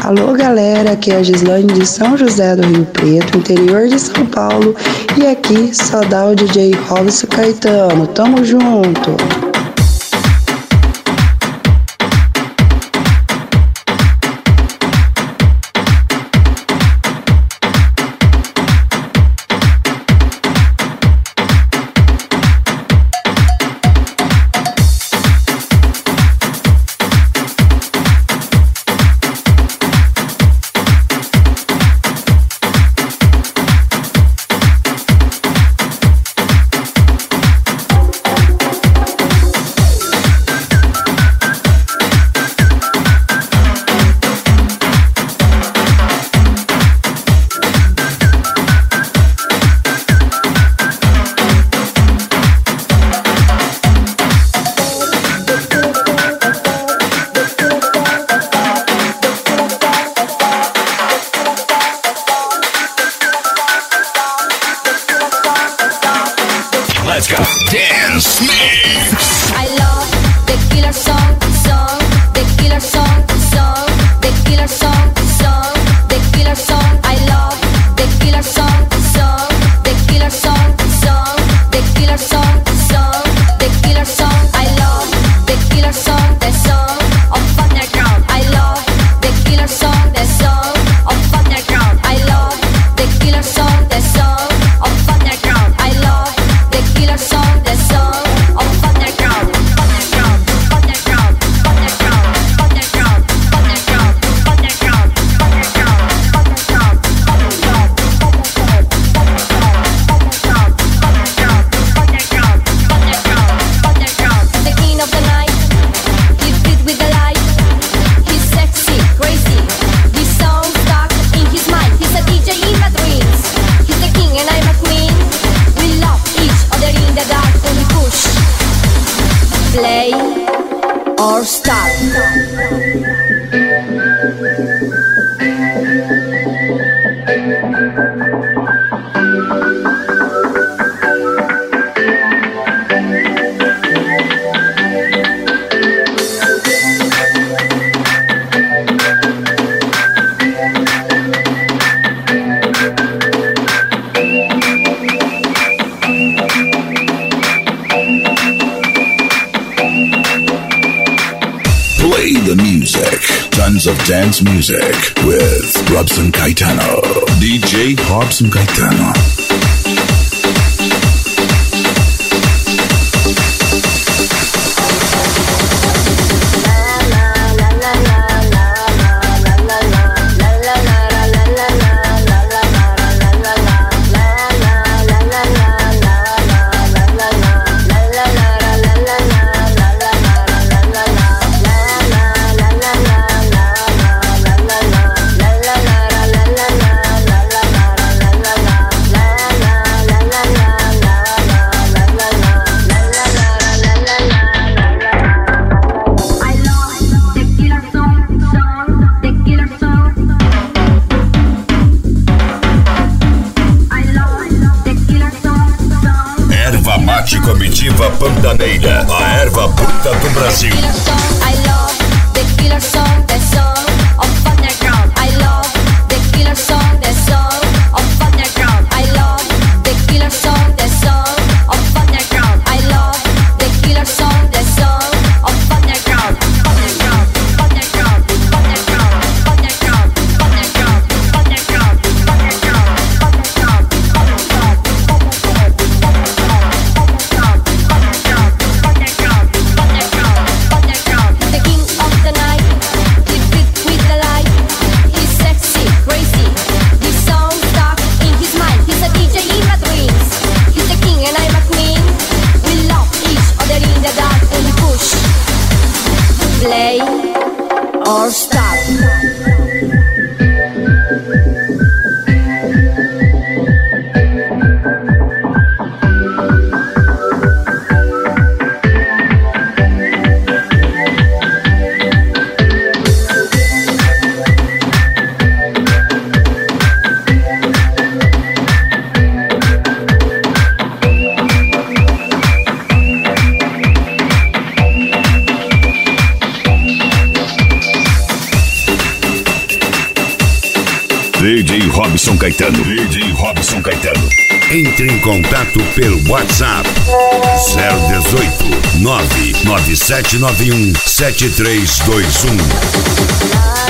Alô galera, aqui é a Gislane de São José do Rio Preto, interior de São Paulo, e aqui só dá o DJ Robson Caetano. Tamo junto! Let's go. Dance Mix. I love the killer song, the killer song, the killer song, the killer song. I love the killer song, the killer song, the killer song, the killer song. I love the killer song, the song of underground. I love the killer song, the song of underground. I love the killer song, the song of underground. I love the killer song, the song of underground, underground, underground, underground, underground, underground, underground, underground, underground. The king of the night, he's beat with the light. He's sexy, crazy. This song stuck in his mind. He's a DJ in my dreams. He's the king and I'm a queen. We love each other in the dark when we push, play or stop. Play the music. Tons of dance music with Robson Caetano. DJ Robson Caetano. Erva Mate Comitiva Pantaneira, a erva bruta do Brasil. I love the killer song, the song of underground. I love the killer song, the song of underground. I love the killer song, the song of underground. I love the killer song, the song of underground. Underground, underground, underground, underground, underground, underground, underground, the king of the night, he beat with the light. He's sexy, crazy. This song stuck in his mind. He's a DJ in my dreams. He's the king and I'm a queen. We love each other in the dark when we push, play or stop. DJ Robson Caetano. DJ Robson Caetano. Entre em contato pelo WhatsApp 018 99791 7321.